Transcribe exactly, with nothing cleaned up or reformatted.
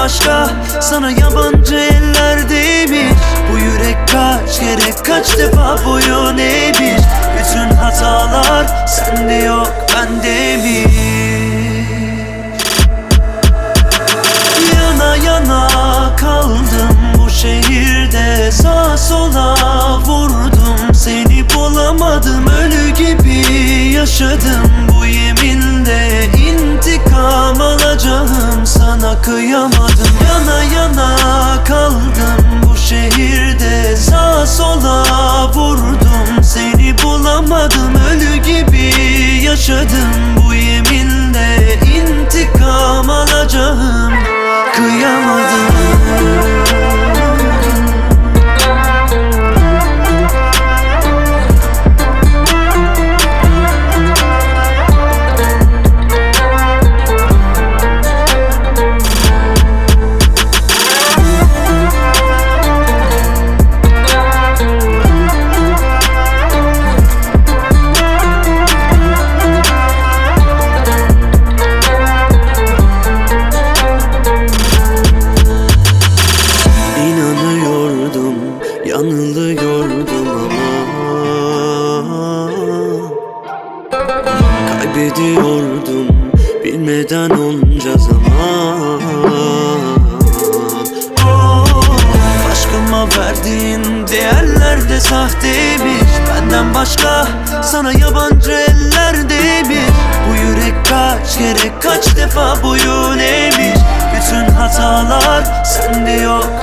başka, sana yabancı ellerdeymiş. Bu yürek kaç kere, kaç defa boyun eğmiş. Bütün hatalar sende yok, bende mi? Yana yana kaldım bu şehirde, sağa sola vurdum, seni bulamadım. Ölü gibi yaşadım bu yeminle, intikam alacağım, sana kıyamadım. Yana yana kaldım bu şehirde, sağa sola vurdum, seni bulamadım. Ölü gibi yaşadım bu yeminle, intikam alacağım, kıyamadım. Yanılıyordum ama kaybediyordum bilmeden onca zaman. Oh, aşkıma verdiğin değerler de sahteymiş. Benden başka, sana yabancı ellerdeymiş. Bu yürek kaç kere, kaç defa boyun eğmiş. Bütün hatalar sende yok,